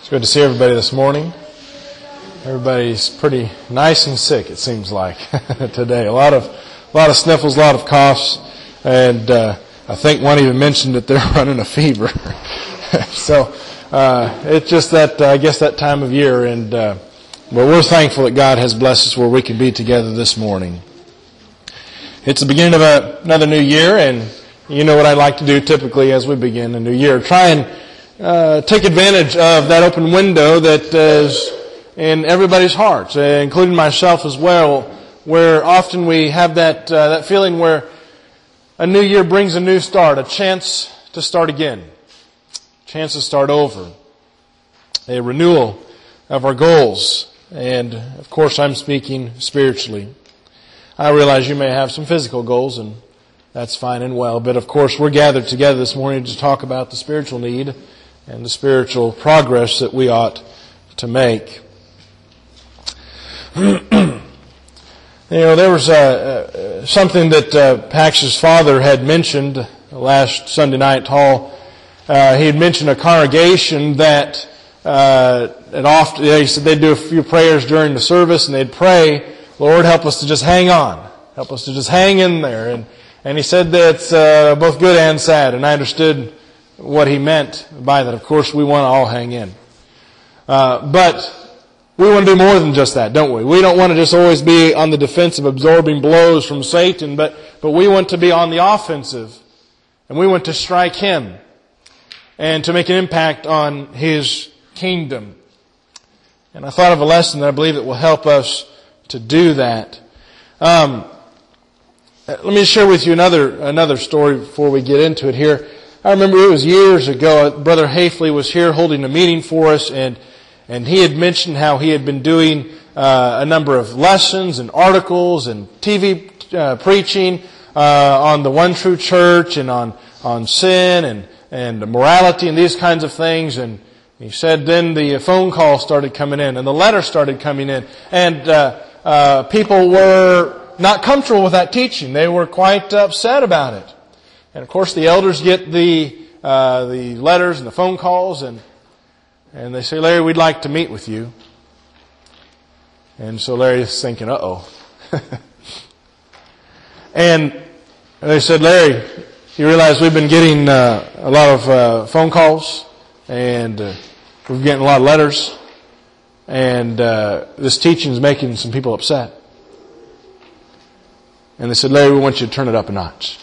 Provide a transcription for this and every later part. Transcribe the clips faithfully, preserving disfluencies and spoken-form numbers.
It's good to see everybody this morning. Everybody's pretty nice and sick, it seems like, today. A lot of a lot of sniffles, a lot of coughs, and uh, I think one even mentioned that they're running a fever. so uh, it's just that, uh, I guess, that time of year, and uh, but we're thankful that God has blessed us where we can be together this morning. It's the beginning of a, another new year, and you know what I like to do typically as we begin a new year. Try and uh, take advantage of that open window that is in everybody's hearts, uh, including myself as well, where often we have that uh, that feeling where a new year brings a new start, a chance to start again, a chance to start over, a renewal of our goals. And, of course, I'm speaking spiritually. I realize you may have some physical goals, and that's fine and well. But, of course, we're gathered together this morning to talk about the spiritual need and the spiritual progress that we ought to make. You know, there was uh, uh, something that uh, Pax's father had mentioned last Sunday night hall. Uh, he had mentioned a congregation that uh, and often he said they'd do a few prayers during the service, and they'd pray, "Lord, help us to just hang on, help us to just hang in there." And and he said that's uh, both good and sad, and I understood what he meant by that. Of course, we want to all hang in, uh, but we want to do more than just that, don't we? We don't want to just always be on the defensive, absorbing blows from Satan, but, but we want to be on the offensive, and we want to strike him and to make an impact on his kingdom. And I thought of a lesson that I believe that will help us to do that. Um, let me share with you another another story before we get into it here. I remember it was years ago, Brother Hafley was here holding a meeting for us, and And he had mentioned how he had been doing uh, a number of lessons and articles and T V uh, preaching uh, on the One True Church and on on sin and and morality and these kinds of things. And he said then the phone call started coming in and the letter started coming in, and uh, uh, people were not comfortable with that teaching. They were quite upset about it. And of course, the elders get the uh, the letters and the phone calls, and And they say, "Larry, we'd like to meet with you." And so Larry's thinking, uh-oh. And they said, "Larry, you realize we've been getting uh, a lot of uh, phone calls, and uh, we're getting a lot of letters, and uh, this teaching is making some people upset." And they said, "Larry, we want you to turn it up a notch."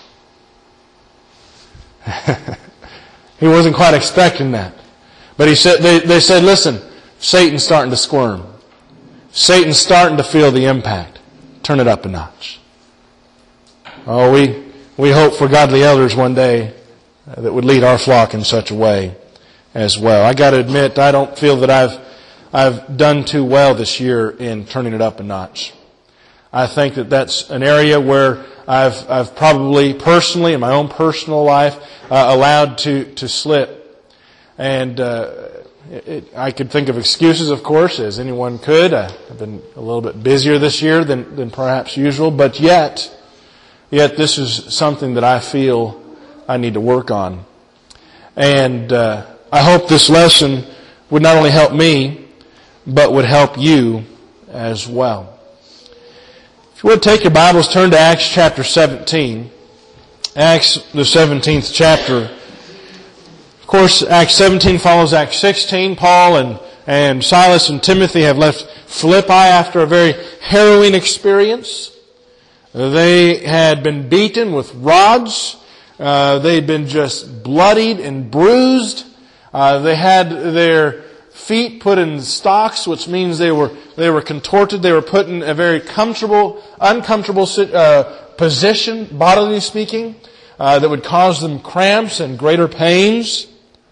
He wasn't quite expecting that. But he said, they, they said, "Listen, Satan's starting to squirm. Satan's starting to feel the impact. Turn it up a notch." Oh, we we hope for godly elders one day that would lead our flock in such a way as well. I got to admit, I don't feel that I've I've done too well this year in turning it up a notch. I think that that's an area where I've I've probably personally, in my own personal life, uh, allowed to to slip. And uh, it, it, I could think of excuses, of course, as anyone could. Uh, I've been a little bit busier this year than, than perhaps usual, but yet, yet this is something that I feel I need to work on. And uh, I hope this lesson would not only help me, but would help you as well. If you would take your Bibles, turn to Acts chapter seventeen. Acts, the seventeenth chapter. Of course, Acts seventeen follows Acts sixteen. Paul and, and Silas and Timothy have left Philippi after a very harrowing experience. They had been beaten with rods. Uh, they had been just bloodied and bruised. Uh, they had their feet put in stocks, which means they were they were contorted. They were put in a very comfortable, uncomfortable uh, position, bodily speaking, uh, that would cause them cramps and greater pains.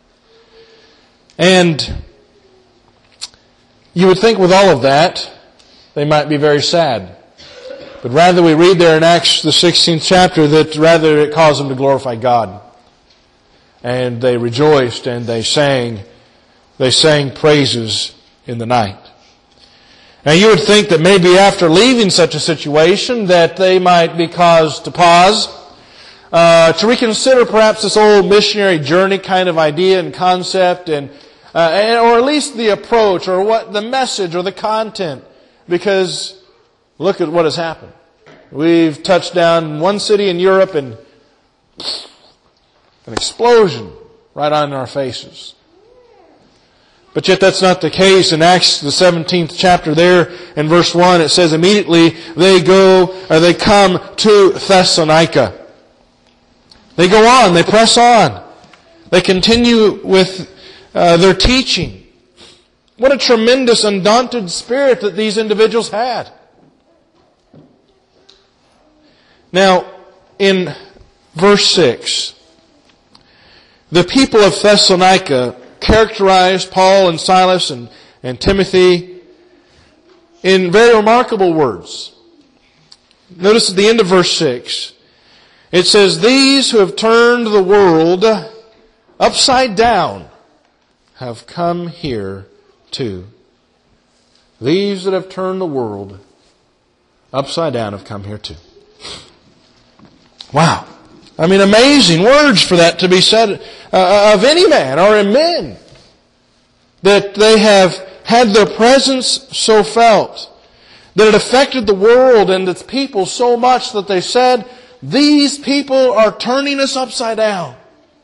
And you would think with all of that, they might be very sad. But rather we read there in Acts the sixteenth chapter that rather it caused them to glorify God. And they rejoiced and they sang, they sang praises in the night. Now you would think that maybe after leaving such a situation that they might be caused to pause, uh, to reconsider perhaps this old missionary journey kind of idea and concept, and Uh, and, or at least the approach, or what the message, or the content. Because look at what has happened. We've touched down in one city in Europe and an explosion right on our faces. But yet that's not the case. In Acts, the seventeenth chapter there, in verse one, it says, immediately they go, or they come to Thessalonica. They go on, they press on. They continue with uh, their teaching. What a tremendous, undaunted spirit that these individuals had. Now, in verse six, the people of Thessalonica characterized Paul and Silas and, and Timothy in very remarkable words. Notice at the end of verse six, it says, these who have turned the world upside down have come here too. These that have turned the world upside down have come here too. Wow. I mean, amazing words for that to be said uh, of any man or in men. That they have had their presence so felt. That it affected the world and its people so much that they said, these people are turning us upside down.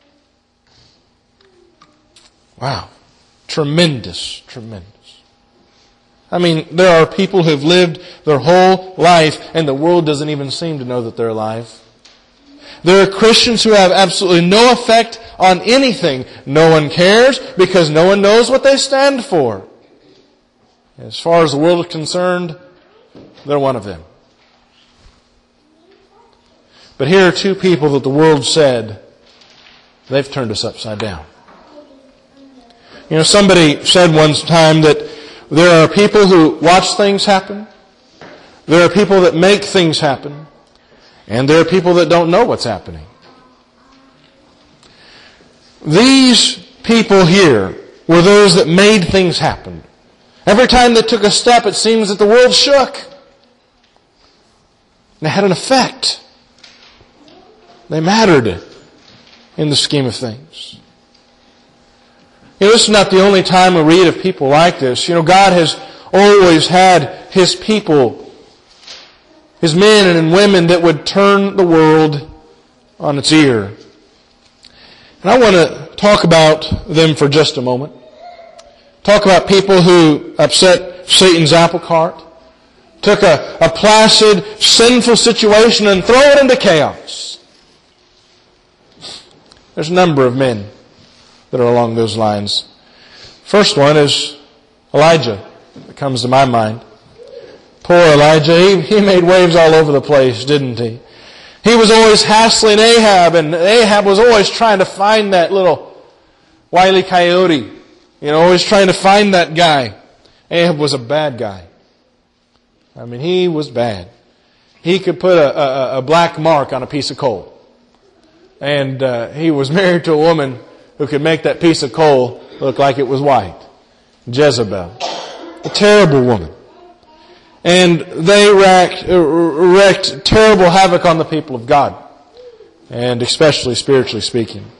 Wow. Tremendous, tremendous. I mean, there are people who've lived their whole life and the world doesn't even seem to know that they're alive. There are Christians who have absolutely no effect on anything. No one cares because no one knows what they stand for. As far as the world is concerned, they're one of them. But here are two people that the world said, they've turned us upside down. You know, somebody said one time that there are people who watch things happen. There are people that make things happen. And there are people that don't know what's happening. These people here were those that made things happen. Every time they took a step, it seems that the world shook. They had an effect. They mattered in the scheme of things. You know, this is not the only time we read of people like this. You know, God has always had His people, His men and women that would turn the world on its ear. And I want to talk about them for just a moment. Talk about people who upset Satan's apple cart, took a, a placid, sinful situation and throw it into chaos. There's a number of men that are along those lines. First one is Elijah, that comes to my mind. Poor Elijah, he, he made waves all over the place, didn't he? He was always hassling Ahab, and Ahab was always trying to find that little wily coyote. You know, always trying to find that guy. Ahab was a bad guy. I mean, he was bad. He could put a, a, a black mark on a piece of coal. And uh, he was married to a woman who could make that piece of coal look like it was white. Jezebel. A terrible woman. And they wreaked, wreaked terrible havoc on the people of God. And especially spiritually speaking.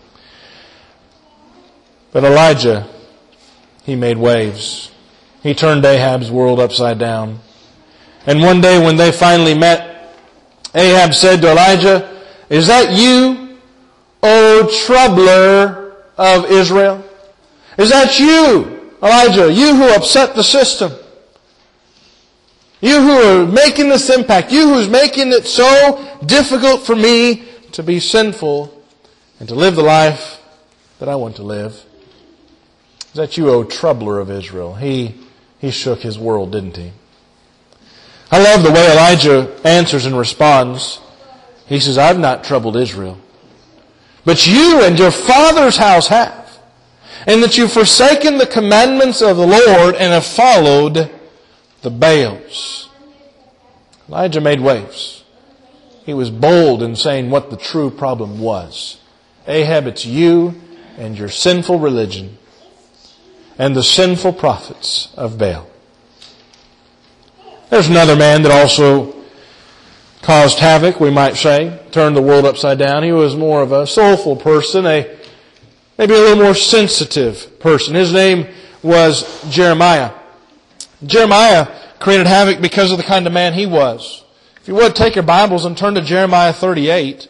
But Elijah, he made waves. He turned Ahab's world upside down. And one day when they finally met, Ahab said to Elijah, "Is that you, O troubler of Israel? Is that you, Elijah, you who upset the system? You who are making this impact, you who's making it so difficult for me to be sinful and to live the life that I want to live? Is that you, O troubler of Israel?" He, he shook his world, didn't he? I love the way Elijah answers and responds. He says, "I've not troubled Israel, but you and your father's house have, and that you've forsaken the commandments of the Lord and have followed the Baals." Elijah made waves. He was bold in saying what the true problem was. Ahab, it's you and your sinful religion and the sinful prophets of Baal. There's another man that also caused havoc, we might say, turned the world upside down. He was more of a soulful person, a maybe a little more sensitive person. His name was Jeremiah. Jeremiah created havoc because of the kind of man he was. If you would, take your Bibles and turn to Jeremiah thirty-eight.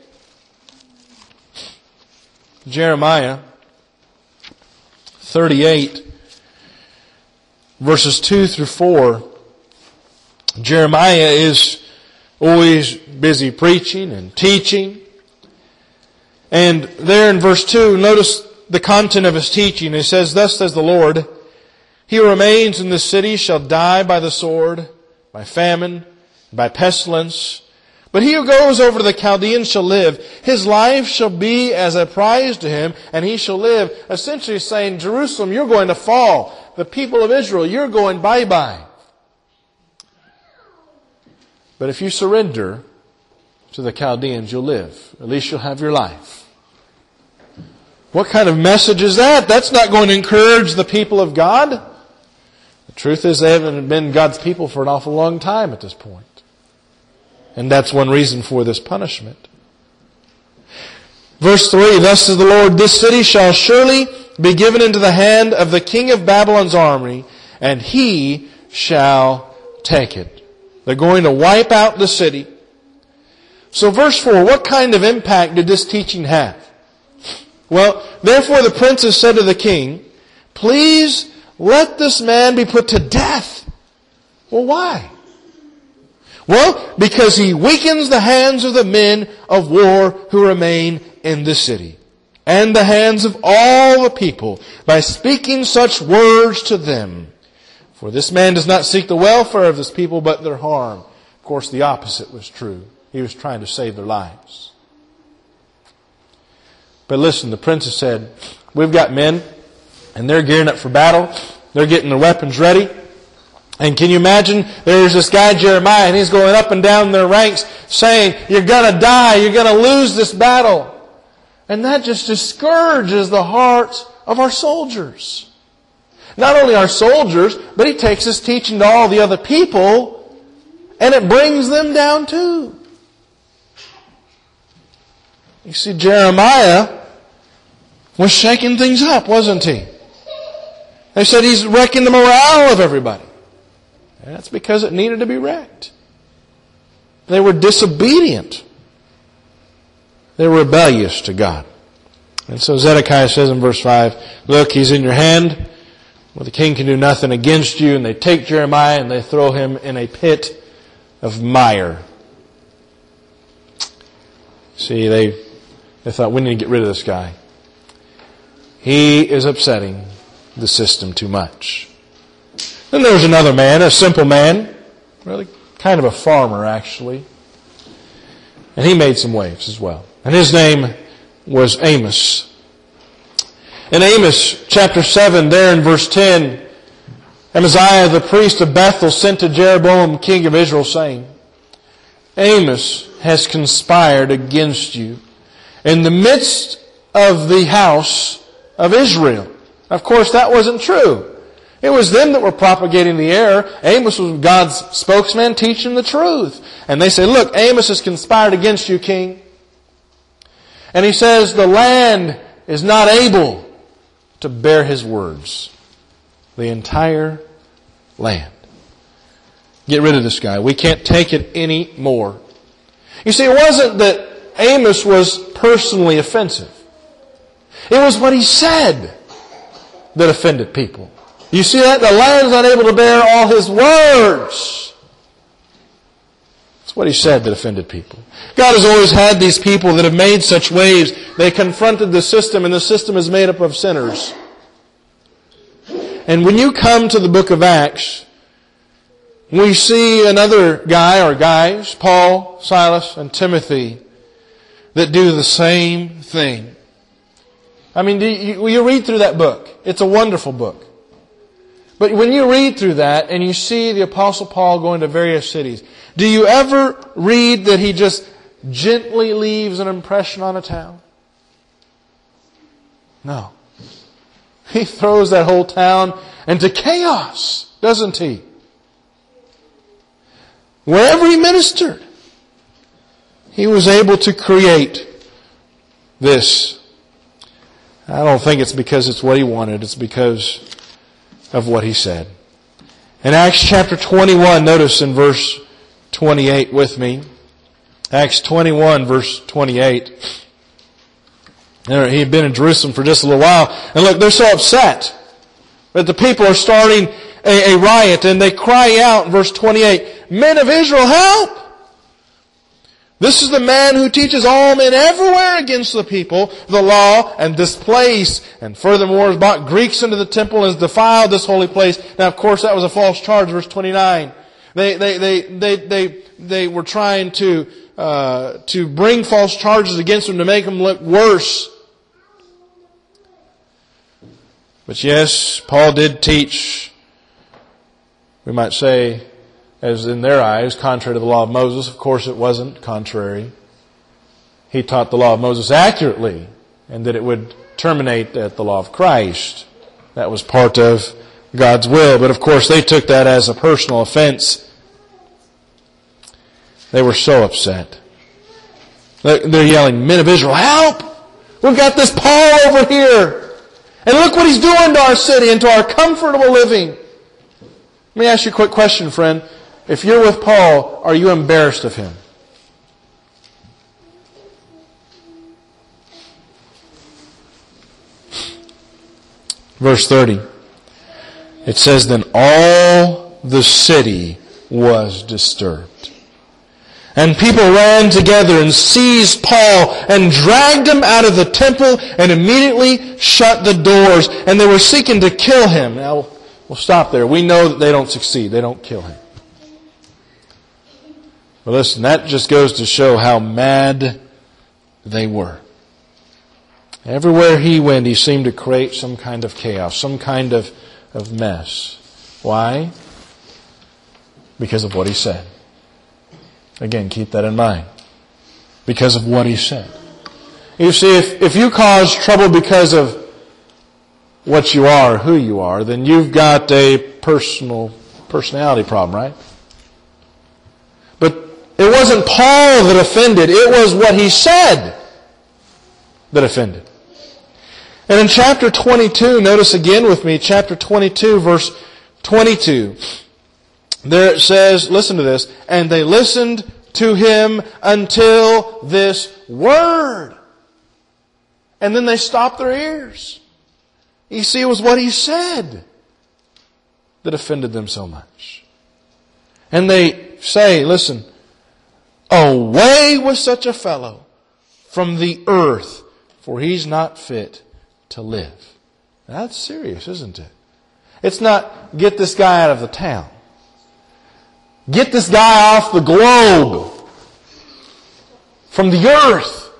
Jeremiah thirty-eight, verses two through four. Jeremiah is always busy preaching and teaching. And there in verse two, notice the content of his teaching. It says, "Thus says the Lord, he who remains in this city shall die by the sword, by famine, by pestilence. But he who goes over to the Chaldeans shall live. His life shall be as a prize to him, and he shall live." Essentially saying, Jerusalem, you're going to fall. The people of Israel, you're going bye-bye. But if you surrender to the Chaldeans, you'll live. At least you'll have your life. What kind of message is that? That's not going to encourage the people of God. The truth is they haven't been God's people for an awful long time at this point. And that's one reason for this punishment. Verse three, "Thus says the Lord, this city shall surely be given into the hand of the king of Babylon's army, and he shall take it." They're going to wipe out the city. So verse four, what kind of impact did this teaching have? Well, therefore the princess said to the king, "Please let this man be put to death." Well, why? Well, because he weakens the hands of the men of war who remain in the city, and the hands of all the people, by speaking such words to them. For this man does not seek the welfare of this people, but their harm. Of course, the opposite was true. He was trying to save their lives. But listen, the princess said, "We've got men, and they're gearing up for battle. They're getting their weapons ready. And can you imagine, there's this guy Jeremiah, and he's going up and down their ranks saying, you're going to die, you're going to lose this battle." And that just discourages the hearts of our soldiers. Not only our soldiers, but he takes his teaching to all the other people, and it brings them down too. You see, Jeremiah was shaking things up, wasn't he? They said he's wrecking the morale of everybody. And that's because it needed to be wrecked. They were disobedient. They were rebellious to God. And so Zedekiah says in verse five, "Look, he's in your hand. Well, the king can do nothing against you." And they take Jeremiah and they throw him in a pit of mire. See, they, they thought, we need to get rid of this guy. He is upsetting the system too much. Then there was another man, a simple man, really kind of a farmer actually. And he made some waves as well. And his name was Amos. In Amos chapter seven, there in verse ten, Amaziah the priest of Bethel sent to Jeroboam king of Israel saying, "Amos has conspired against you in the midst of the house of Israel." Of course, that wasn't true. It was them that were propagating the error. Amos was God's spokesman teaching the truth. And they say, "Look, Amos has conspired against you, king." And he says, the land is not able to bear his words. The entire land. Get rid of this guy. We can't take it anymore. You see, it wasn't that Amos was personally offensive. It was what he said that offended people. You see that? The land is unable to bear all his words. That's what he said that offended people. God has always had these people that have made such waves. They confronted the system, and the system is made up of sinners. And when you come to the book of Acts, we see another guy or guys, Paul, Silas, and Timothy, that do the same thing. I mean, you, you read through that book. It's a wonderful book. But when you read through that and you see the Apostle Paul going to various cities, do you ever read that he just gently leaves an impression on a town? No. He throws that whole town into chaos, doesn't he? Wherever he ministered, he was able to create this I don't think it's because it's what he wanted. It's because of what he said. In Acts chapter twenty-one, notice in verse twenty-eight with me. Acts twenty-one, verse twenty-eight. He had been in Jerusalem for just a little while. And look, they're so upset that the people are starting a, a riot. And they cry out in verse twenty-eight, "Men of Israel, help! This is the man who teaches all men everywhere against the people, the law, and this place. And furthermore has brought Greeks into the temple and has defiled this holy place." Now, of course, that was a false charge, verse twenty-nine. They, they, they, they, they, they were trying to, uh, to bring false charges against them to make them look worse. But yes, Paul did teach, we might say, as in their eyes, contrary to the law of Moses. Of course, it wasn't contrary. He taught the law of Moses accurately, and that it would terminate at the law of Christ. That was part of God's will. But of course, they took that as a personal offense. They were so upset. They're yelling, "Men of Israel, help! We've got this Paul over here. And look what he's doing to our city and to our comfortable living." Let me ask you a quick question, friend. If you're with Paul, are you embarrassed of him? Verse thirty. It says, "Then all the city was disturbed. And people ran together and seized Paul and dragged him out of the temple and immediately shut the doors. And they were seeking to kill him." Now, we'll stop there. We know that they don't succeed. They don't kill him. But listen, that just goes to show how mad they were. Everywhere he went, he seemed to create some kind of chaos, some kind of, of mess. Why? Because of what he said. Again, keep that in mind. Because of what he said. You see, if, if you cause trouble because of what you are, who you are, then you've got a personal personality problem, right? But it wasn't Paul that offended. It was what he said that offended. And in chapter twenty-two, notice again with me, chapter twenty-two, verse twenty-two. There it says, listen to this, "And they listened to him until this word." And then they stopped their ears. You see, it was what he said that offended them so much. And they say, listen, "Away with such a fellow from the earth, for he's not fit to live." Now, that's serious, isn't it? It's not, get this guy out of the town. Get this guy off the globe. From the earth.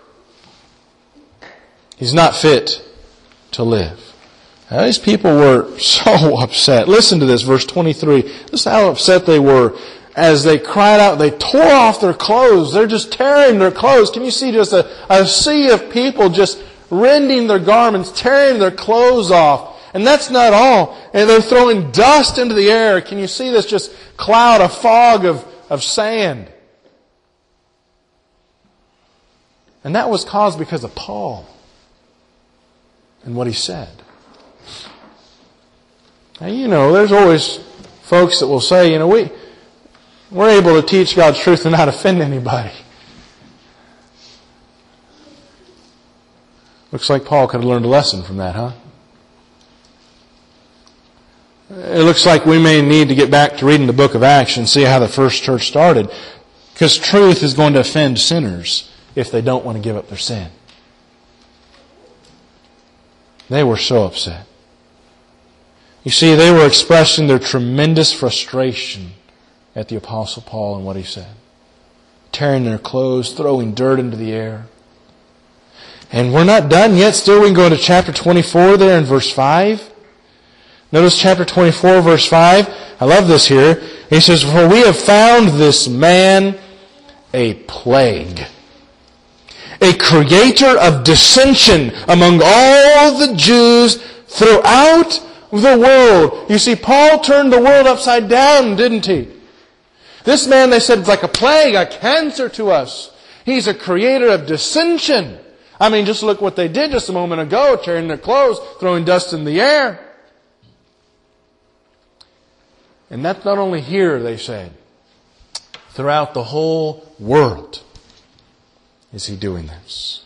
He's not fit to live. Now, these people were so upset. Listen to this, verse twenty-three. Listen how upset they were. As they cried out, they tore off their clothes. They're just tearing their clothes. Can you see just a, a sea of people just rending their garments, tearing their clothes off? And that's not all. And they're throwing dust into the air. Can you see this just cloud, a fog of, of sand? And that was caused because of Paul and what he said. Now, you know, there's always folks that will say, you know, we, we're able to teach God's truth and not offend anybody. Looks like Paul could have learned a lesson from that, huh? It looks like we may need to get back to reading the book of Acts and see how the first church started. Because truth is going to offend sinners if they don't want to give up their sin. They were so upset. You see, they were expressing their tremendous frustration at the Apostle Paul and what he said. Tearing their clothes, throwing dirt into the air. And we're not done yet. Still, we can go into chapter twenty-four there in verse five. Notice chapter twenty-four, verse five. I love this here. He says, "For we have found this man a plague, a creator of dissension among all the Jews throughout the world." You see, Paul turned the world upside down, didn't he? This man, they said, is like a plague, a cancer to us. He's a creator of dissension I mean, just look what they did just a moment ago, tearing their clothes, throwing dust in the air. And that's not only here, they said. Throughout the whole world is he doing this.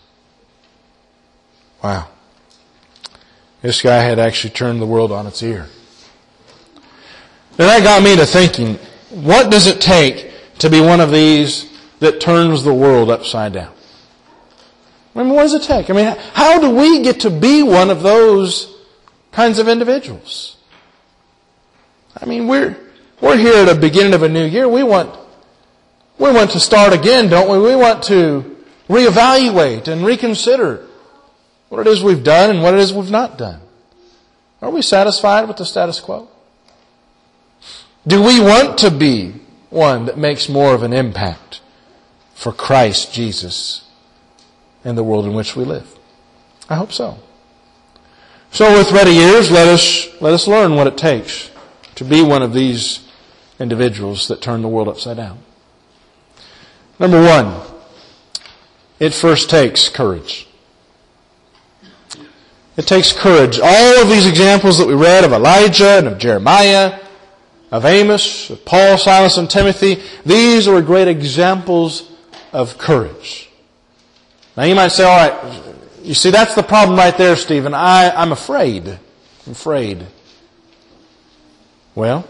Wow. This guy had actually turned the world on its ear. And that got me to thinking, what does it take to be one of these that turns the world upside down? I mean, what does it take? I mean, how do we get to be one of those kinds of individuals? I mean, we're we're here at the beginning of a new year. We want we want to start again, don't we? We want to reevaluate and reconsider what it is we've done and what it is we've not done. Are we satisfied with the status quo? Do we want to be one that makes more of an impact for Christ Jesus and the world in which we live? I hope so. So with ready ears, let us, let us learn what it takes to be one of these individuals that turn the world upside down. Number one, it first takes courage. It takes courage. All of these examples that we read of Elijah and of Jeremiah, of Amos, of Paul, Silas, and Timothy, these are great examples of courage. Now you might say, all right, you see, that's the problem right there, Stephen. I, I'm afraid. I'm afraid. Well,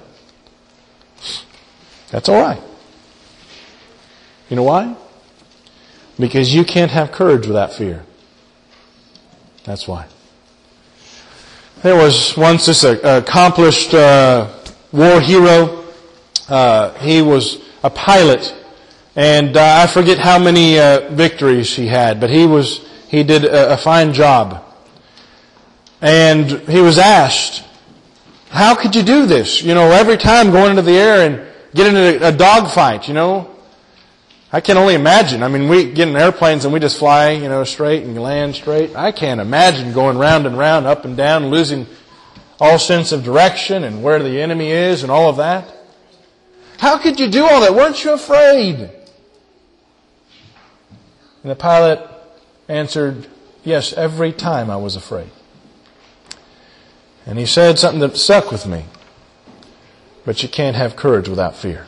that's all right. You know why? Because you can't have courage without fear. That's why. There was once this accomplished uh, war hero. Uh, he was a pilot, and uh, I forget how many uh, victories he had, but he was he did a, a fine job. And he was asked, "How could you do this? You know, every time going into the air and get into a, a dogfight, you know." I can only imagine. I mean, we get in airplanes and we just fly, you know, straight and land straight. I can't imagine going round and round, up and down, losing all sense of direction and where the enemy is and all of that. How could you do all that? Weren't you afraid? And the pilot answered, yes, every time I was afraid. And he said something that stuck with me. But you can't have courage without fear.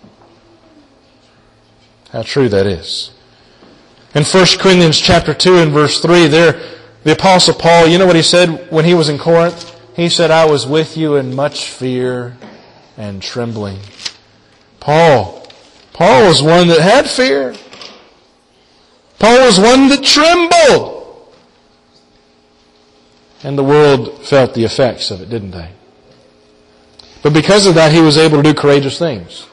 How true that is. In First Corinthians chapter two and verse three, there, the Apostle Paul, you know what he said when he was in Corinth? He said, I was with you in much fear and trembling. Paul, Paul was one that had fear. Paul was one that trembled. And the world felt the effects of it, didn't they? But because of that, he was able to do courageous things.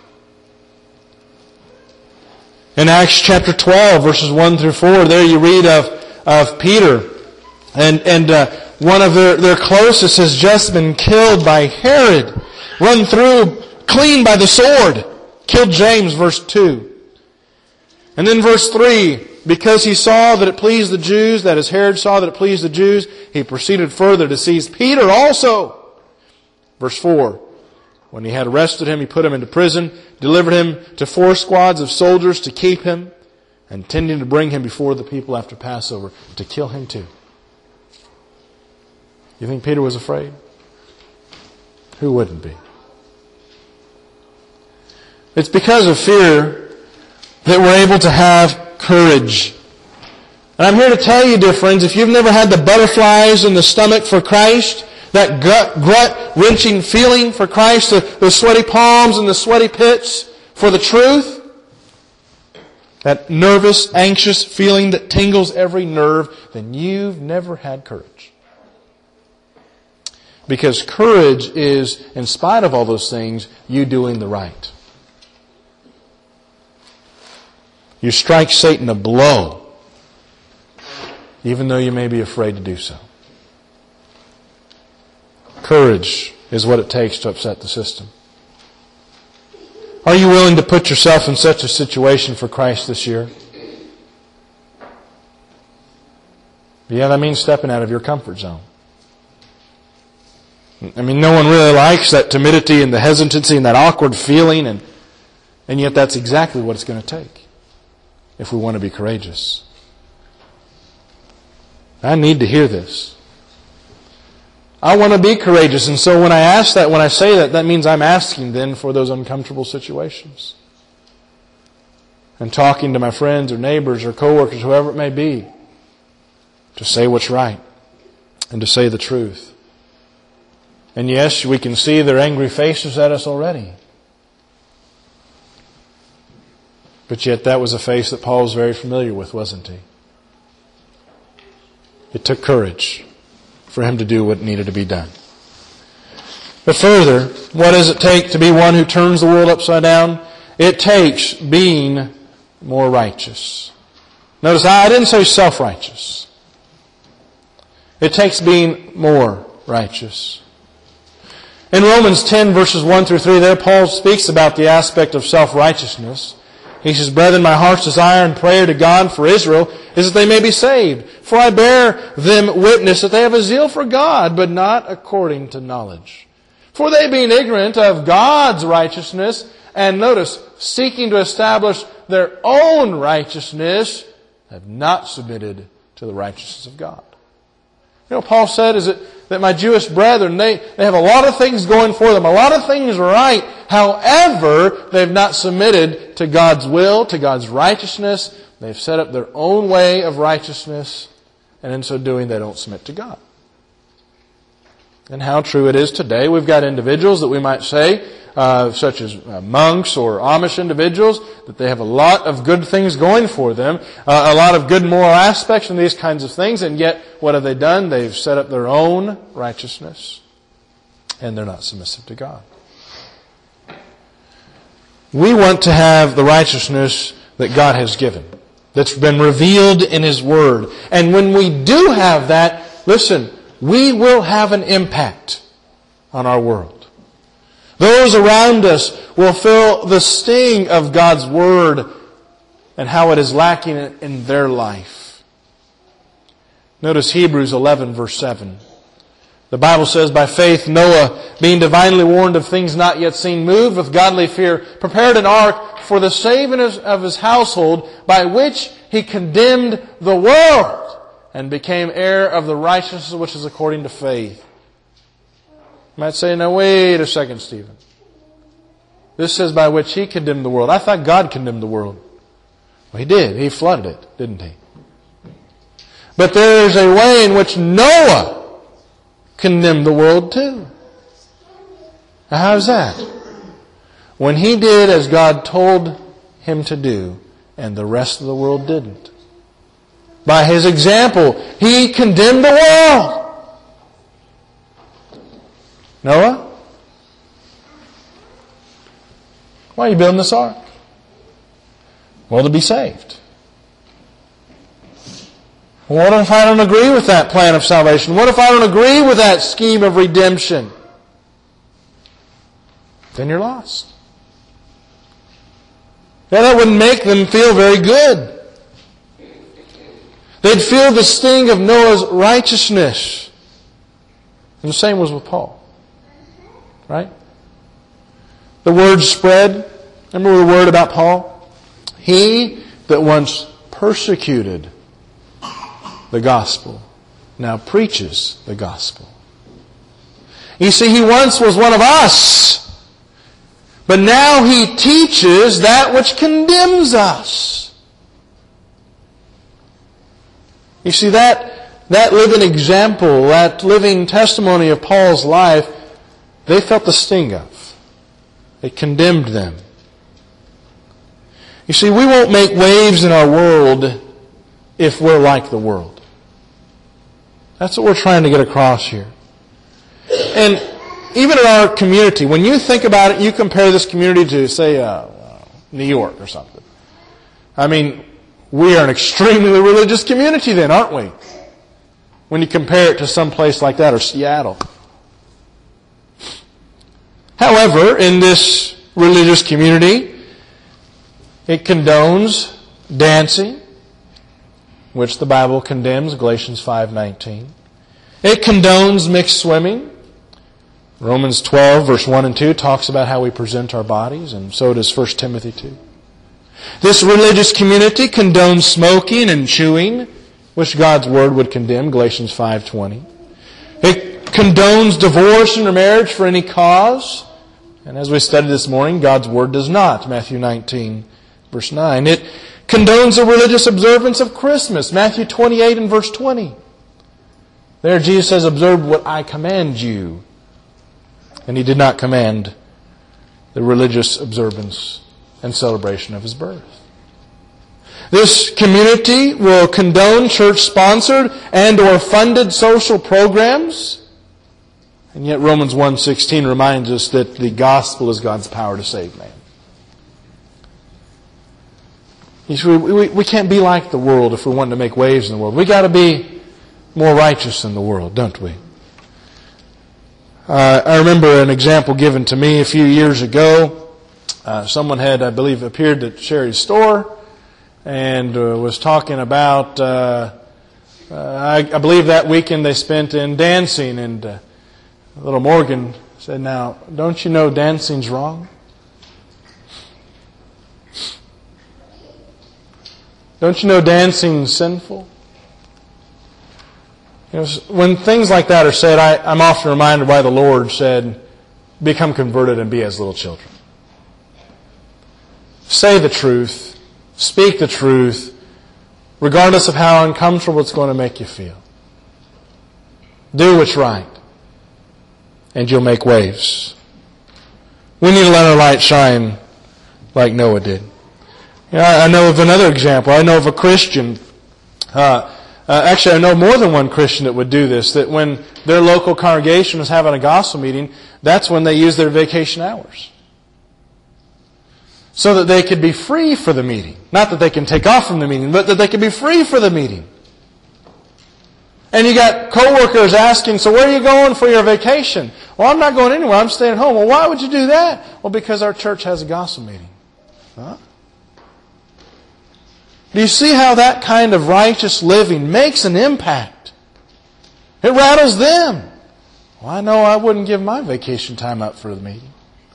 In Acts chapter twelve, verses one through four, there you read of, of Peter. And, and uh, one of their, their closest has just been killed by Herod. Run through, clean by the sword. Killed James, verse two. And then verse three, because he saw that it pleased the Jews, that is, Herod saw that it pleased the Jews, he proceeded further to seize Peter also. Verse four, when he had arrested him, he put him into prison, delivered him to four squads of soldiers to keep him, intending to bring him before the people after Passover, to kill him too. You think Peter was afraid? Who wouldn't be? It's because of fear that we're able to have courage. And I'm here to tell you, dear friends, if you've never had the butterflies in the stomach for Christ, that gut, gut-wrenching feeling for Christ, the, the sweaty palms and the sweaty pits for the truth, that nervous, anxious feeling that tingles every nerve, then you've never had courage. Because courage is, in spite of all those things, you doing the right. You strike Satan a blow, even though you may be afraid to do so. Courage is what it takes to upset the system. Are you willing to put yourself in such a situation for Christ this year? Yeah, that means stepping out of your comfort zone. I mean, no one really likes that timidity and the hesitancy and that awkward feeling, and, and yet that's exactly what it's going to take if we want to be courageous. I need to hear this. I want to be courageous. And so when I ask that, when I say that, that means I'm asking then for those uncomfortable situations. And talking to my friends or neighbors or coworkers, whoever it may be, to say what's right and to say the truth. And yes, we can see their angry faces at us already. But yet that was a face that Paul was very familiar with, wasn't he? It took courage for him to do what needed to be done. But further, what does it take to be one who turns the world upside down? It takes being more righteous. Notice, I didn't say self-righteous. It takes being more righteous. In Romans ten, verses one through three, there Paul speaks about the aspect of self-righteousness. He says, "Brethren, my heart's desire and prayer to God for Israel is that they may be saved. For I bear them witness that they have a zeal for God, but not according to knowledge. For they being ignorant of God's righteousness," and notice, seeking to establish their own righteousness, "have not submitted to the righteousness of God." You know what Paul said is that, that my Jewish brethren, they, they have a lot of things going for them, a lot of things right. However, they've not submitted to God's will, to God's righteousness. They've set up their own way of righteousness, and in so doing, they don't submit to God. And how true it is today. We've got individuals that we might say, uh, such as uh, monks or Amish individuals, that they have a lot of good things going for them, uh, a lot of good moral aspects and these kinds of things, and yet what have they done? They've set up their own righteousness, and they're not submissive to God. We want to have the righteousness that God has given, that's been revealed in His Word. And when we do have that, listen, we will have an impact on our world. Those around us will feel the sting of God's Word and how it is lacking in their life. Notice Hebrews eleven, verse seven. The Bible says, "By faith Noah, being divinely warned of things not yet seen, moved with godly fear, prepared an ark for the saving of his household, by which he condemned the world, and became heir of the righteousness which is according to faith." You might say, "Now wait a second, Stephen. This says by which he condemned the world. I thought God condemned the world." Well, He did. He flooded it, didn't He? But there's a way in which Noah condemned the world too. Now how's that? When he did as God told him to do, and the rest of the world didn't. By his example, he condemned the world. Noah, why are you building this ark? Well, to be saved. What if I don't agree with that plan of salvation? What if I don't agree with that scheme of redemption? Then you're lost. Yeah, that wouldn't make them feel very good. They'd feel the sting of Noah's righteousness. And the same was with Paul. Right? The word spread. Remember the word about Paul? He that once persecuted the gospel now preaches the gospel. You see, he once was one of us, but now he teaches that which condemns us. You see, that, that living example, that living testimony of Paul's life, they felt the sting of. It condemned them. You see, we won't make waves in our world if we're like the world. That's what we're trying to get across here. And even in our community, when you think about it, you compare this community to, say, uh, New York or something. I mean, we are an extremely religious community then, aren't we? When you compare it to some place like that, or Seattle. However, in this religious community, it condones dancing, which the Bible condemns, Galatians five nineteen. It condones mixed swimming. Romans twelve, verse one and two talks about how we present our bodies, and so does First Timothy two. This religious community condones smoking and chewing, which God's Word would condemn, Galatians five twenty. It condones divorce and intermarriage for any cause. And as we studied this morning, God's Word does not, Matthew nineteen, verse nine. It condones the religious observance of Christmas, Matthew twenty-eight and verse twenty. There Jesus says, observe what I command you. And He did not command the religious observance and celebration of His birth. This community will condone church-sponsored and or funded social programs. And yet Romans one sixteen reminds us that the gospel is God's power to save man. You see, we, we, we can't be like the world if we want to make waves in the world. We've got to be more righteous than the world, don't we? Uh, I remember an example given to me a few years ago. Uh, someone had, I believe, appeared at Sherry's store and uh, was talking about, uh, uh, I, I believe that weekend they spent in dancing, and uh, little Morgan said, now, don't you know dancing's wrong? Don't you know dancing's sinful? You know, when things like that are said, I, I'm often reminded why the Lord said, become converted and be as little children. Say the truth. Speak the truth, regardless of how uncomfortable it's going to make you feel. Do what's right, and you'll make waves. We need to let our light shine like Noah did. You know, I know of another example. I know of a Christian. Uh, uh, actually, I know more than one Christian that would do this, that when their local congregation was having a gospel meeting, that's when they used their vacation hours. So that they could be free for the meeting. Not that they can take off from the meeting, but that they could be free for the meeting. And you got coworkers asking, so where are you going for your vacation? Well, I'm not going anywhere. I'm staying home. Well, why would you do that? Well, because our church has a gospel meeting. Huh? Do you see how that kind of righteous living makes an impact? It rattles them. Well, I know I wouldn't give my vacation time up for the meeting.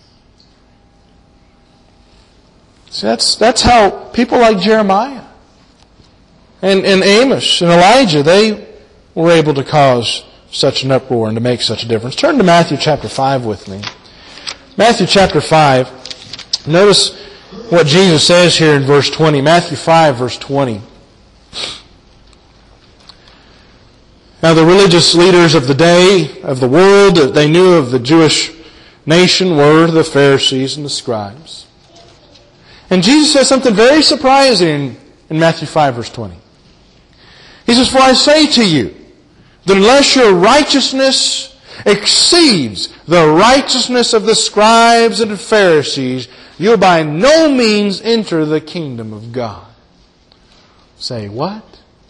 See, that's, that's how people like Jeremiah and, and Amos and Elijah, they were able to cause such an uproar and to make such a difference. Turn to Matthew chapter five with me. Matthew chapter five. Notice what Jesus says here in verse twenty. Matthew five, verse twenty. Now the religious leaders of the day, of the world, that they knew of the Jewish nation were the Pharisees and the scribes. And Jesus says something very surprising in Matthew five, verse twenty. He says, for I say to you, that unless your righteousness exceeds the righteousness of the scribes and the Pharisees, you'll by no means enter the kingdom of God. Say, what?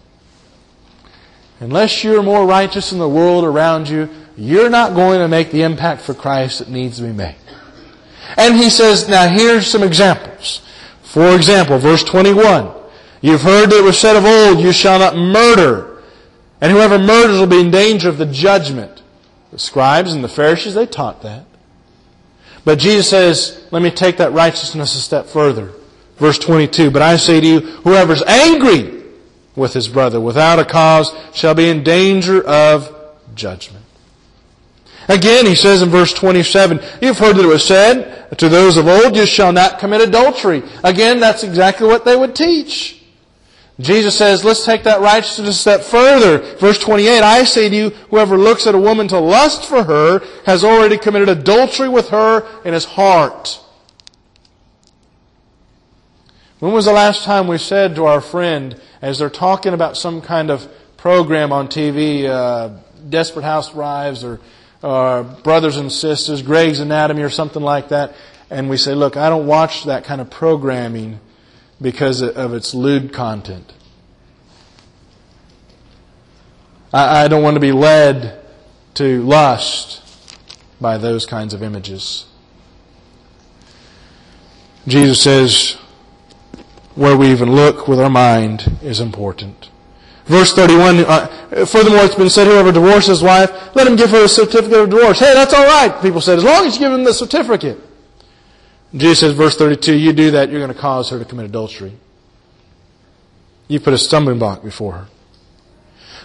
Unless you're more righteous than the world around you, you're not going to make the impact for Christ that needs to be made. And he says, now here's some examples. For example, verse twenty-one. You've heard that it was said of old, you shall not murder. And whoever murders will be in danger of the judgment. The scribes and the Pharisees, they taught that. But Jesus says, let me take that righteousness a step further. Verse twenty-two, but I say to you, whoever's angry with his brother without a cause shall be in danger of judgment. Again, he says in verse twenty-seven, you've heard that it was said to those of old, you shall not commit adultery. Again, that's exactly what they would teach. Jesus says, let's take that righteousness a step further. Verse twenty-eight, I say to you, whoever looks at a woman to lust for her has already committed adultery with her in his heart. When was the last time we said to our friend, as they're talking about some kind of program on T V, uh, Desperate Housewives or uh, Brothers and Sisters, Greg's Anatomy or something like that, and we say, look, I don't watch that kind of programming because of its lewd content. I, I don't want to be led to lust by those kinds of images. Jesus says, where we even look with our mind is important. Verse thirty-one, uh, furthermore it's been said, whoever divorces his wife, let him give her a certificate of divorce. Hey, that's all right, people said, as long as you give him the certificate. Jesus says, verse thirty-two, you do that, you're going to cause her to commit adultery. You put a stumbling block before her.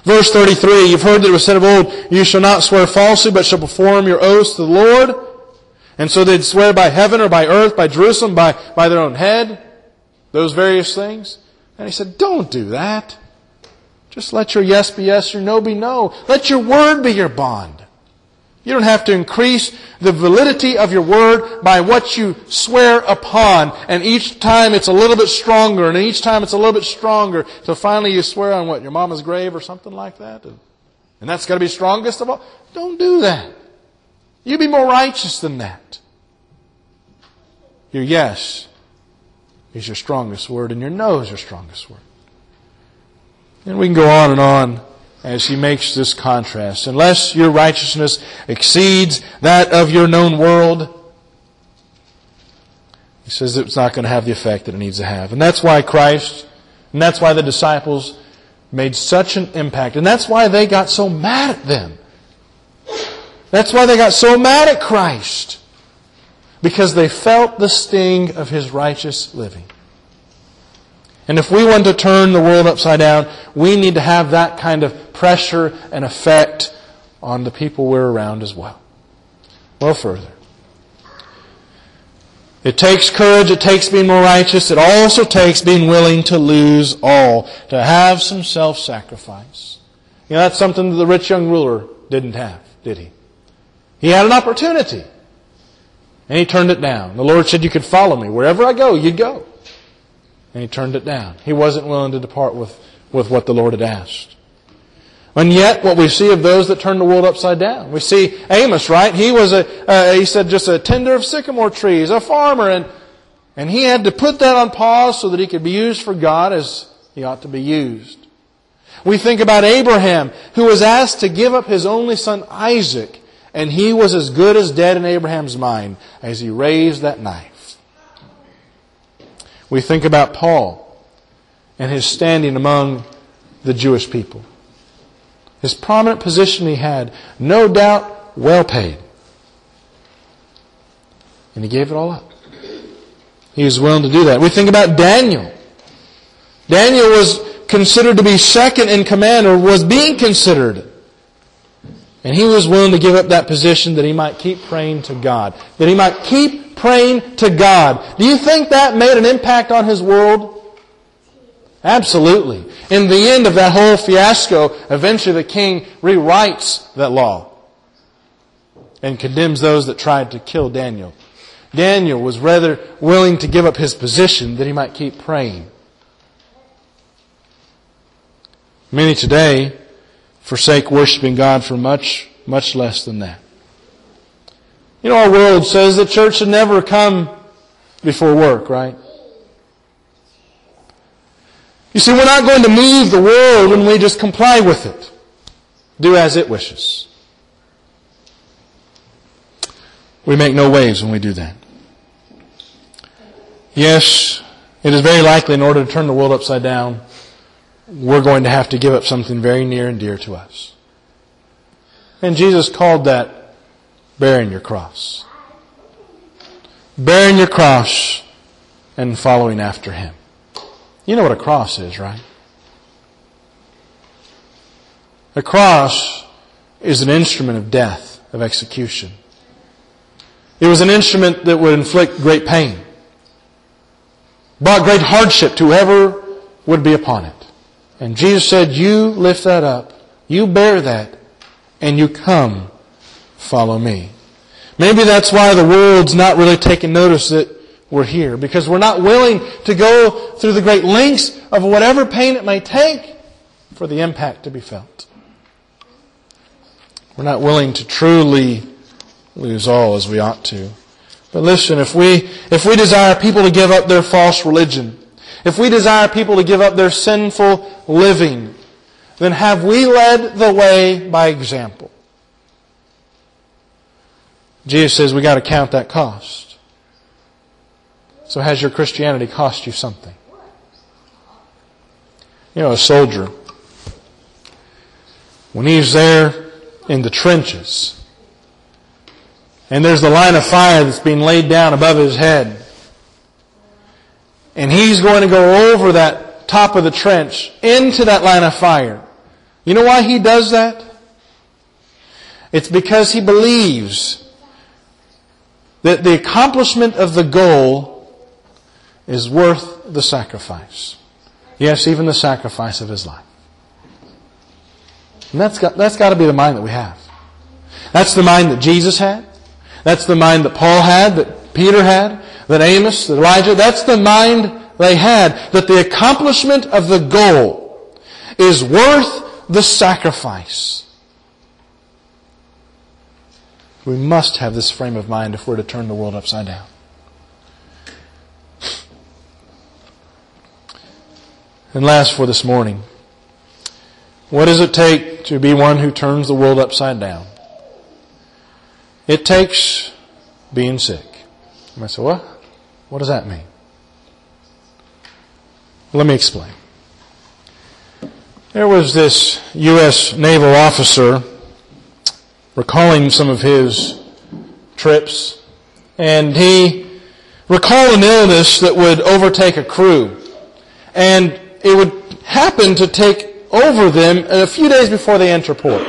Verse thirty-three, you've heard that it was said of old, you shall not swear falsely, but shall perform your oaths to the Lord. And so they'd swear by heaven or by earth, by Jerusalem, by, by their own head, those various things. And he said, don't do that. Just let your yes be yes, your no be no. Let your word be your bond. You don't have to increase the validity of your word by what you swear upon. And each time it's a little bit stronger, and each time it's a little bit stronger. So finally you swear on what? Your mama's grave or something like that? And that's got to be strongest of all? Don't do that. You be more righteous than that. Your yes is your strongest word, and your no is your strongest word. And we can go on and on as he makes this contrast. Unless your righteousness exceeds that of your known world, he says it's not going to have the effect that it needs to have. And that's why Christ, and that's why the disciples made such an impact. And that's why they got so mad at them. That's why they got so mad at Christ. Because they felt the sting of His righteous living. And if we want to turn the world upside down, we need to have that kind of pressure and effect on the people we're around as well. Well, further. It takes courage, it takes being more righteous, it also takes being willing to lose all, to have some self-sacrifice. You know, that's something that the rich young ruler didn't have, did he? He had an opportunity. And he turned it down. The Lord said, you could follow me. Wherever I go, you'd go. And he turned it down. He wasn't willing to depart with, with what the Lord had asked. And yet, what we see of those that turn the world upside down. We see Amos, right? He was a, uh, he said, just a tender of sycamore trees, a farmer. And, and he had to put that on pause so that he could be used for God as he ought to be used. We think about Abraham, who was asked to give up his only son Isaac. And he was as good as dead in Abraham's mind as he raised that knife. We think about Paul and his standing among the Jewish people. His prominent position he had, no doubt well paid. And he gave it all up. He was willing to do that. We think about Daniel. Daniel was considered to be second in command, or was being considered. And he was willing to give up that position that he might keep praying to God. That he might keep praying to God. Do you think that made an impact on his world? Absolutely. In the end of that whole fiasco, eventually the king rewrites that law and condemns those that tried to kill Daniel. Daniel was rather willing to give up his position that he might keep praying. Many today forsake worshiping God for much, much less than that. You know, our world says that church should never come before work, right? You see, we're not going to move the world when we just comply with it. Do as it wishes. We make no waves when we do that. Yes, it is very likely in order to turn the world upside down, we're going to have to give up something very near and dear to us. And Jesus called that bearing your cross. Bearing your cross and following after Him. You know what a cross is, right? A cross is an instrument of death, of execution. It was an instrument that would inflict great pain, brought great hardship to whoever would be upon it. And Jesus said, you lift that up, you bear that, and you come, follow me. Maybe that's why the world's not really taking notice that we're here, because we're not willing to go through the great lengths of whatever pain it may take for the impact to be felt. We're not willing to truly lose all as we ought to. But listen, if we, if we desire people to give up their false religion, if we desire people to give up their sinful living, then have we led the way by example? Jesus says we got to count that cost. So has your Christianity cost you something? You know, a soldier, when he's there in the trenches, and there's the line of fire that's being laid down above his head, and he's going to go over that top of the trench into that line of fire. You know why he does that? It's because he believes that the accomplishment of the goal is worth the sacrifice. Yes, even the sacrifice of his life. And that's got, that's got to be the mind that we have. That's the mind that Jesus had. That's the mind that Paul had, that Peter had, that Amos, that Elijah. That's the mind they had, that the accomplishment of the goal is worth the sacrifice. We must have this frame of mind if we're to turn the world upside down. And last for this morning, what does it take to be one who turns the world upside down? It takes being sick. You might say, what? What does that mean? Let me explain. There was this U S naval officer recalling some of his trips, and he recalled an illness that would overtake a crew. And it would happen to take over them a few days before they enter port.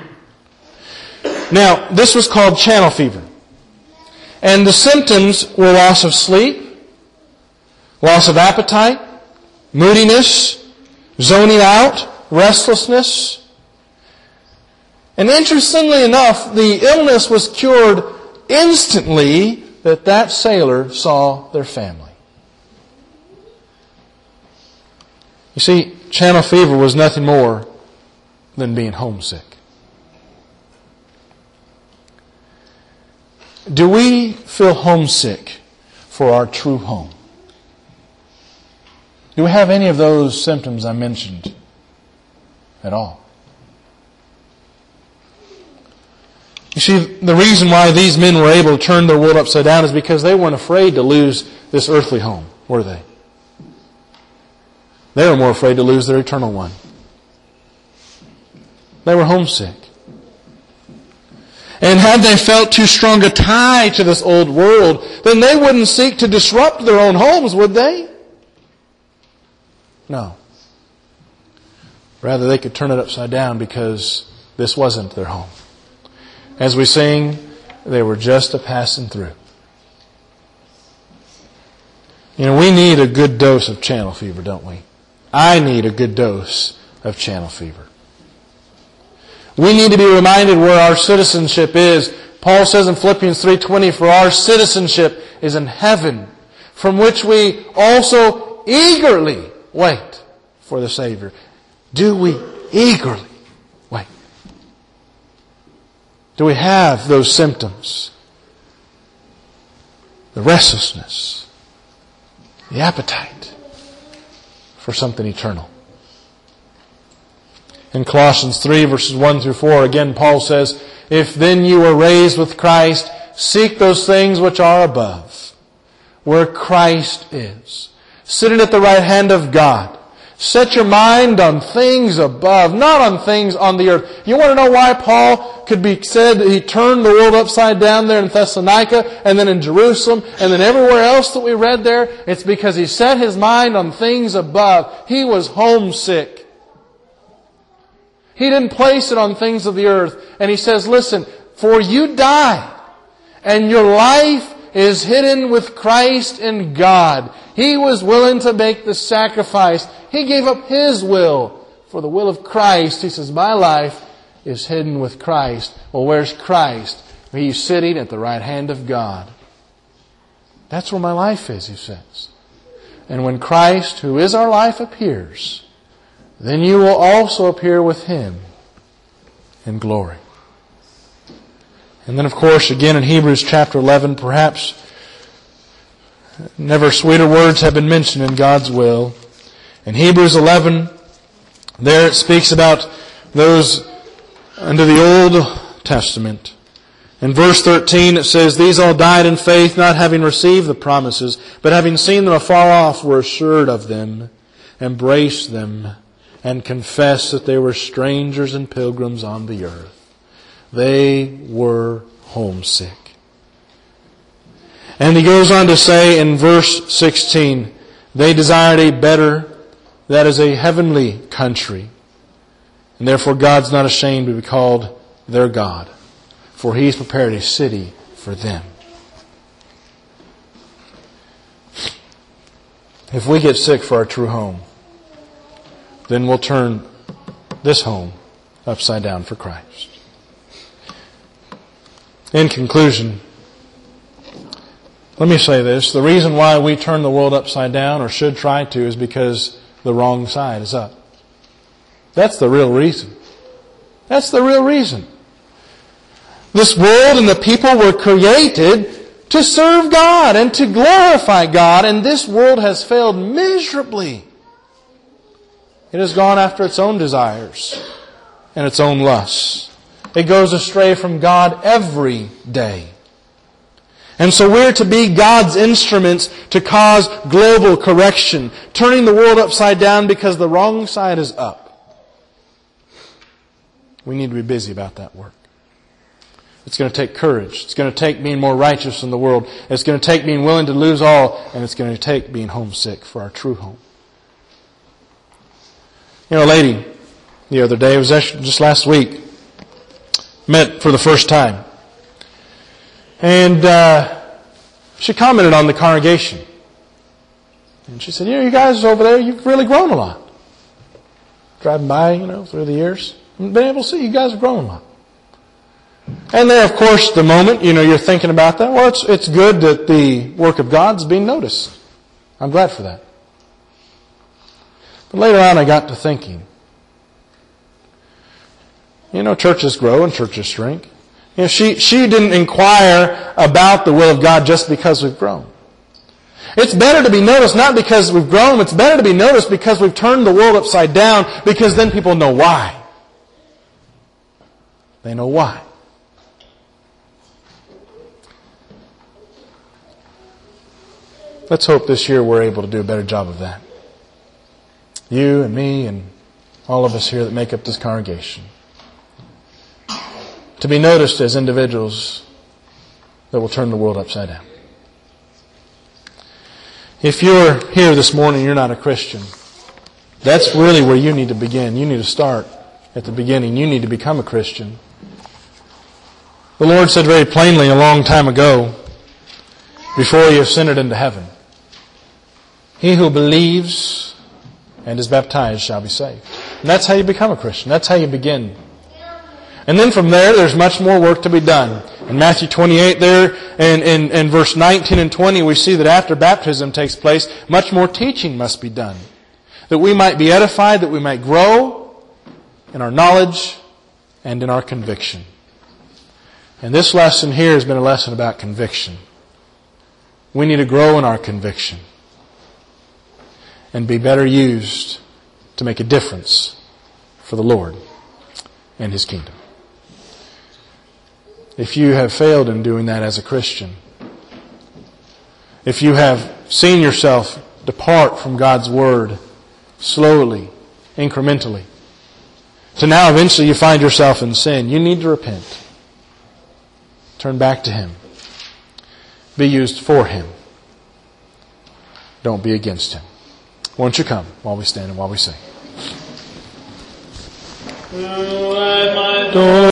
Now, this was called channel fever. And the symptoms were loss of sleep, loss of appetite, moodiness, zoning out, restlessness. And interestingly enough, the illness was cured instantly that that sailor saw their family. You see, channel fever was nothing more than being homesick. Do we feel homesick for our true home? Do we have any of those symptoms I mentioned at all? You see, the reason why these men were able to turn their world upside down is because they weren't afraid to lose this earthly home, were they? They were more afraid to lose their eternal one. They were homesick. And had they felt too strong a tie to this old world, then they wouldn't seek to disrupt their own homes, would they? No. Rather, they could turn it upside down because this wasn't their home. As we sing, they were just a passing through. You know, we need a good dose of channel fever, don't we? I need a good dose of channel fever. We need to be reminded where our citizenship is. Paul says in Philippians three twenty, for our citizenship is in heaven, from which we also eagerly wait for the Savior. Do we eagerly wait? Do we have those symptoms? The restlessness, the appetite for something eternal. In Colossians three, verses one through four, again Paul says, if then you were raised with Christ, seek those things which are above, where Christ is, sitting at the right hand of God. Set your mind on things above, not on things on the earth. You want to know why Paul could be said that he turned the world upside down there in Thessalonica and then in Jerusalem and then everywhere else that we read there? It's because he set his mind on things above. He was homesick. He didn't place it on things of the earth. And he says, listen, for you died, and your life is hidden with Christ in God. He was willing to make the sacrifice. He gave up His will for the will of Christ. He says, my life is hidden with Christ. Well, where's Christ? He's sitting at the right hand of God. That's where my life is, he says. And when Christ, who is our life, appears, then you will also appear with Him in glory. And then, of course, again in Hebrews chapter eleven, perhaps never sweeter words have been mentioned in God's will. In Hebrews eleven, there it speaks about those under the Old Testament. In verse thirteen it says, these all died in faith, not having received the promises, but having seen them afar off, were assured of them, embraced them, and confessed that they were strangers and pilgrims on the earth. They were homesick. And he goes on to say in verse sixteen, they desired a better, that is a heavenly country. And therefore God's not ashamed to be called their God, for He's prepared a city for them. If we get sick for our true home, then we'll turn this home upside down for Christ. In conclusion, let me say this. The reason why we turn the world upside down, or should try to, is because the wrong side is up. That's the real reason. That's the real reason. This world and the people were created to serve God and to glorify God, and this world has failed miserably. It has gone after its own desires and its own lusts. It goes astray from God every day. And so we're to be God's instruments to cause global correction, turning the world upside down because the wrong side is up. We need to be busy about that work. It's going to take courage. It's going to take being more righteous in the world. It's going to take being willing to lose all. And it's going to take being homesick for our true home. You know, a lady the other day, it was actually just last week, met for the first time. And uh, she commented on the congregation. And she said, you know, you guys over there, you've really grown a lot. Driving by, you know, through the years, I've been able to see you guys have grown a lot. And there, of course, the moment, you know, you're thinking about that, well, it's, it's good that the work of God's being noticed. I'm glad for that. But later on, I got to thinking, you know, churches grow and churches shrink. You know, she, she didn't inquire about the will of God just because we've grown. It's better to be noticed not because we've grown, it's better to be noticed because we've turned the world upside down, because then people know why. They know why. Let's hope this year we're able to do a better job of that. You and me and all of us here that make up this congregation. To be noticed as individuals that will turn the world upside down. If you're here this morning, you're not a Christian, that's really where you need to begin. You need to start at the beginning. You need to become a Christian. The Lord said very plainly a long time ago, before He ascended into heaven, he who believes and is baptized shall be saved. And that's how you become a Christian. That's how you begin. And then from there, there's much more work to be done. In Matthew twenty-eight there, and in, in verse nineteen and twenty, we see that after baptism takes place, much more teaching must be done. That we might be edified, that we might grow in our knowledge and in our conviction. And this lesson here has been a lesson about conviction. We need to grow in our conviction and be better used to make a difference for the Lord and His kingdom. If you have failed in doing that as a Christian, if you have seen yourself depart from God's Word slowly, incrementally, to now eventually you find yourself in sin, you need to repent. Turn back to Him. Be used for Him. Don't be against Him. Won't you come while we stand and while we sing?